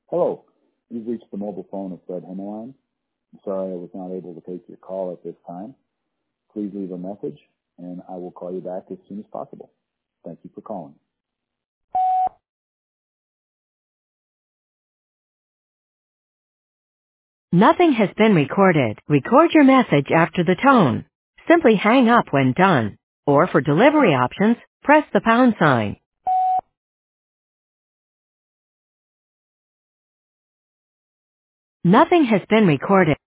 Hello, you've reached the mobile phone of Fred Hemmeline. I'm sorry I was not able to take your call at this time. Please leave a message, and I will call you back as soon as possible. Thank you for calling. Nothing has been recorded. Record your message after the tone. Simply hang up when done. Or for delivery options, press the pound sign. Nothing has been recorded.